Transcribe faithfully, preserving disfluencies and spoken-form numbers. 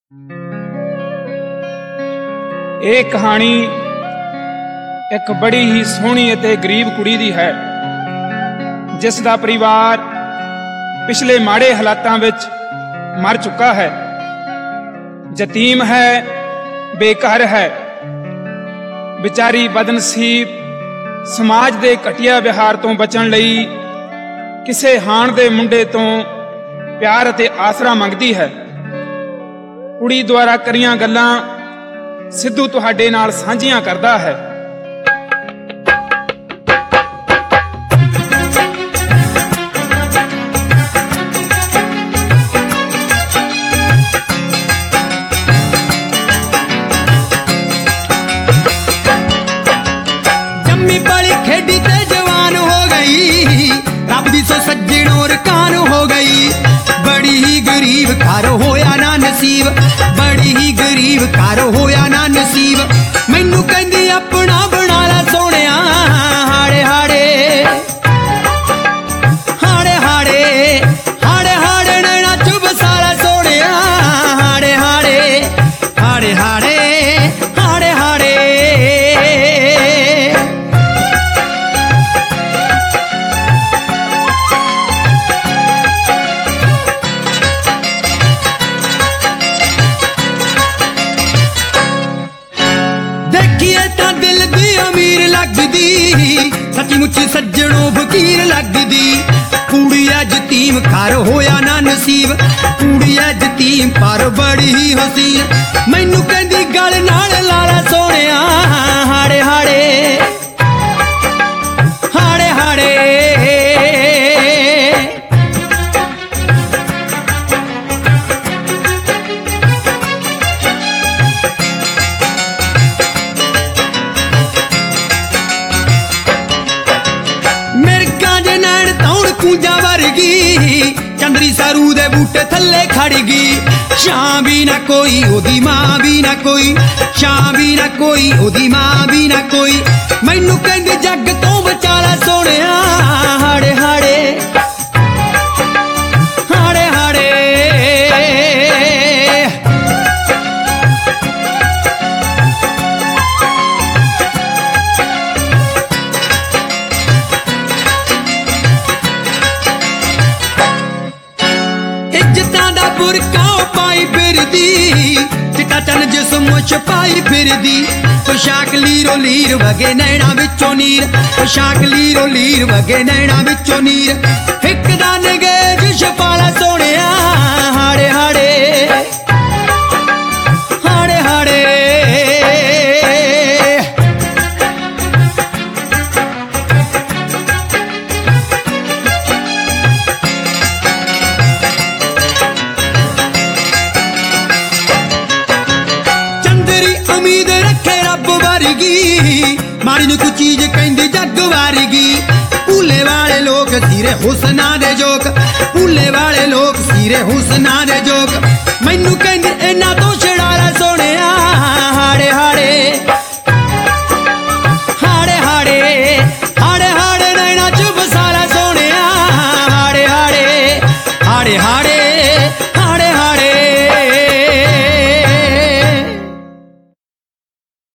ਇਹ ਕਹਾਣੀ ਇੱਕ ਬੜੀ ਹੀ ਸੋਹਣੀ ਅਤੇ ਗਰੀਬ ਕੁੜੀ ਦੀ ਹੈ, ਜਿਸ ਦਾ ਪਰਿਵਾਰ ਪਿਛਲੇ ਮਾੜੇ ਹਾਲਾਤਾਂ ਵਿੱਚ ਮਰ ਚੁੱਕਾ ਹੈ। ਯਤੀਮ ਹੈ, ਬੇਘਰ ਹੈ। ਵਿਚਾਰੀ ਬਦਨਸੀਬ ਸਮਾਜ ਦੇ ਘਟੀਆ ਵਿਹਾਰ ਤੋਂ ਬਚਣ ਲਈ ਕਿਸੇ ਹਾਣ ਦੇ ਮੁੰਡੇ ਤੋਂ ਪਿਆਰ ਅਤੇ ਆਸਰਾ ਮੰਗਦੀ ਹੈ। ਕੁੜੀ ਦੁਆਰਾ ਕਰੀਆਂ ਗੱਲਾਂ ਸਿੱਧੂ ਤੁਹਾਡੇ ਨਾਲ ਸਾਂਝੀਆਂ ਕਰਦਾ ਹੈ। ਜੰਮੀ ਪਲੀ ਖੇਡੀ ਤੇ ਜਵਾਨ ਹੋ ਗਈ, ਰੱਬ ਦੀ ਸੋ ਸੱਜਣੋਂ ਰਕਾਨ ਹੋ ਗਈ। बड़ी ही गरीब घर होया ना नसीब, बड़ी ही गरीब घर होया ना नसीब। मैनू कहंदी अपना बना ला सोहणिया, हाड़े हाड़े हाड़े हाड़े हाड़े हाड़े नैना च बसा ला सोहणिया, हाड़े हाड़े हाड़े हाड़े हाड़े हाड़े। देखिए तां दिल दी अमीर लगदी, सच्ची मुच्ची सज्जणों फकीर लगदी। कुड़ी यतीम घर होया ना नसीब, कुड़ी यतीम पर बड़ी ही हसीन। मैनू कहंदी गल नाल लाला सोहणिया, हाड़े हाड़े हाड़े हाड़े। कूंजा वर्गी चंदरी सरू दे बूटे थल्ले खड़ गई। शां भी ना कोई ओदी मां भी ना कोई, शां भी ना कोई ओदी मां भी ना कोई। मैनू कहंदी जग तो बचाला सोहणिया, हाड़े हाड़े हाड़े हाड़े। बुरका पाई फिरदी, चिट्टा चन जिस्म छपाई फिरदी। पोशाक लीरो लीर वगे नैना विचों नीर, पोशाक लीरो लीर वगे नैना विचों नीर। हिक दा नगेज छपाला सोहणिया, हाड़े हाड़े हाड़े हाड़े। उम्मीद रखे रब वर्गी, माड़ी नू कोई चीज कहंदी जग वर्गी। भूले वाले लोग सीरे हुसना दे जोक, भूले वाले लोग सीरे हुसना दे जोक। मैनू कहंदी इन्हां तो छड़ा ला सोहणिया,